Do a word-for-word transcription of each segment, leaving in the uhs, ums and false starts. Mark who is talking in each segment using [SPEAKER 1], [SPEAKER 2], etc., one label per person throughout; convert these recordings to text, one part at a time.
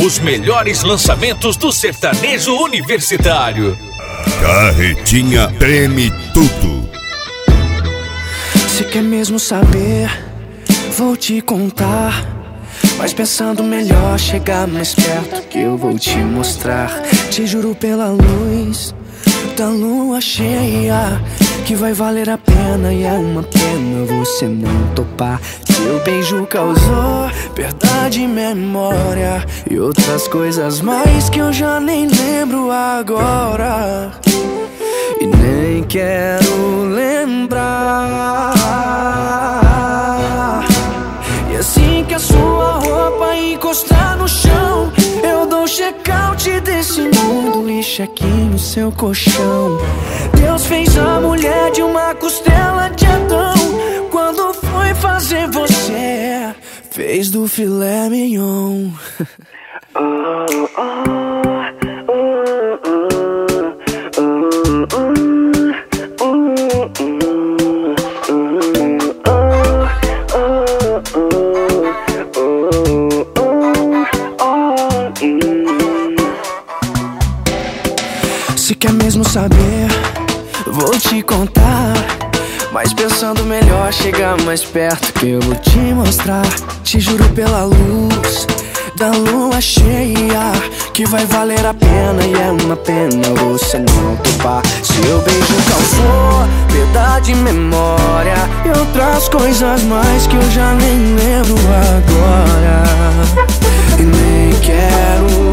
[SPEAKER 1] Os melhores lançamentos do sertanejo universitário.
[SPEAKER 2] Carretinha treme tudo.
[SPEAKER 3] Se quer mesmo saber, vou te contar. Mas pensando melhor, chegar mais perto que eu vou te mostrar. Te juro pela luz da lua cheia que vai valer a pena, e é uma pena você não topar. Seu beijo causou perda de memória e outras coisas mais que eu já nem lembro agora e nem quero lembrar. E assim que a sua roupa encostar no chão, eu dou check-out desse mundo e check-in no seu colchão. Deus fez a mulher de uma costela de Adão. Quando foi fazer você, fez do filé mignon. Oh, oh, oh, Se quer mesmo saber, vou te contar. Mas pensando melhor, chegar mais perto que eu vou te mostrar. Te juro pela luz da lua cheia que vai valer a pena, e é uma pena você não topar. Seu beijo causou perda de memória e outras coisas mais que eu já nem lembro agora e nem quero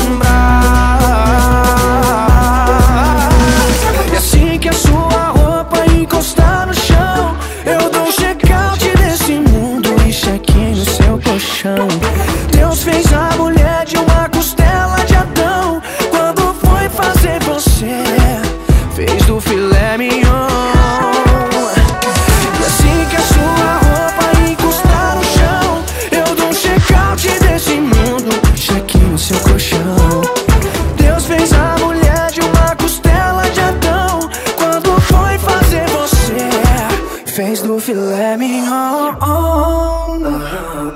[SPEAKER 3] lembrar. E assim que a sua roupa encostar no chão, eu dou check-out desse mundo e check-in no seu colchão. Deus fez a mulher de uma costela de Adão. Quando foi fazer você, fez do filé mignon. E assim que a sua roupa encostar no chão, eu dou check-out desse mundo, check-in no seu colchão. Deus fez a mulher de uma costela de Adão. Quando foi fazer você, fez do filé mignon.